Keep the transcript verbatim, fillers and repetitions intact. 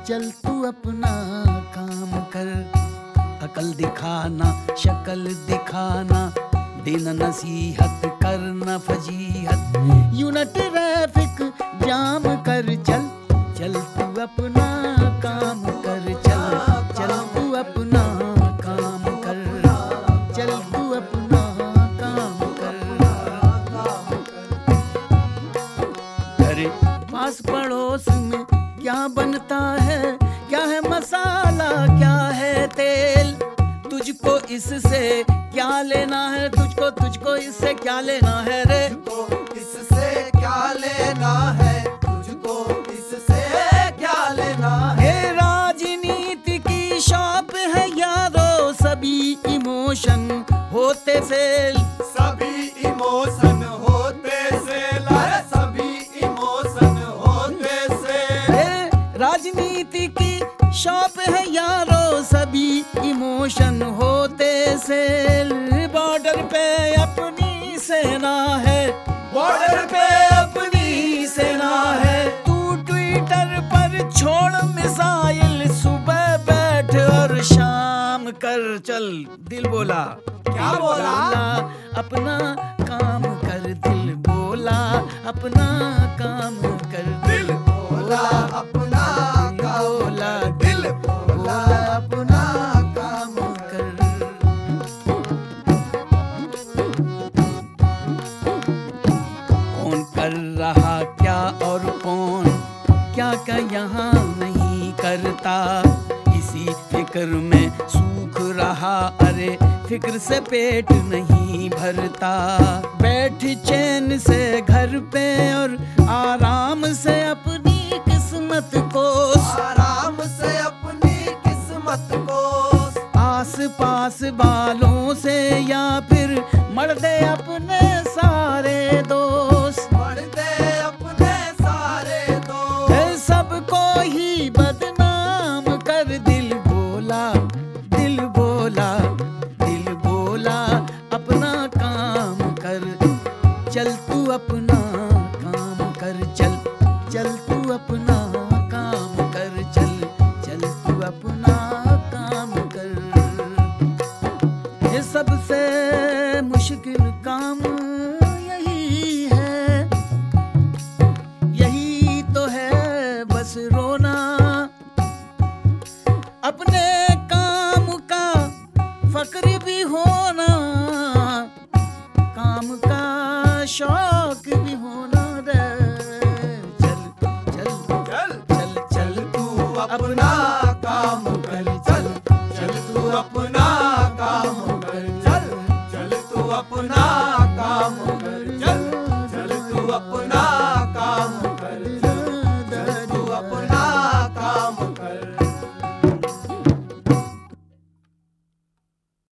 चल तू अपना काम कर। अकल दिखाना शक्ल दिखाना, देना नसीहत करना फजीहत, यूं न ट्रैफिक जाम कर। चल चल तू अपना काम कर, चल चल तू अपना काम कर, चल तू अपना काम कर। अरे पास पड़ोस में क्या बनता है, क्या है मसाला क्या है तेल, तुझको इससे क्या लेना है, तुझको तुझको इससे क्या लेना है रे, तुझको इससे क्या लेना है, तुझको इससे क्या लेना है। ये राजनीति की शॉप है यारो, सभी इमोशन होते फेल, सभी इमोशन होते सेल, सभी इमोशन होते सेल। राजनीति की शॉप है यारो, सभी इमोशन होते सेल। बॉर्डर पे अपनी सेना है, बॉर्डर पे अपनी सेना है। तू ट्विटर पर छोड़ मिसाइल, सुबह बैठ और शाम कर। चल दिल बोला क्या बोला? अपना काम कर, दिल बोला अपना काम कर, दिल बोला अपना काम बोला दिल बोला अपना काम कर। कौन कर रहा क्या और कौन क्या क्या यहाँ नहीं करता, इसी फिक्र में सूख रहा, अरे फिक्र से पेट नहीं भरता। बैठ चैन से घर पे और आराम से अपनी किस्मत को, आराम से अपनी किस्मत को, आस पास वालों से या फिर मर दे अपने सारे दोस्त, मर दे अपने सारे दोस्त। सबको ही बदनाम कर। दिल बोला दिल बोला दिल बोला अपना काम कर, चल तू अपना काम कर, चल चल तू अपना काम कर, चल चल तू अपना काम कर। ये सबसे मुश्किल काम यही है, यही तो है बस रोना, अपने काम का फक्र भी होना, काम का शौक भी होना रे। चल चल चल चल चल तू अपना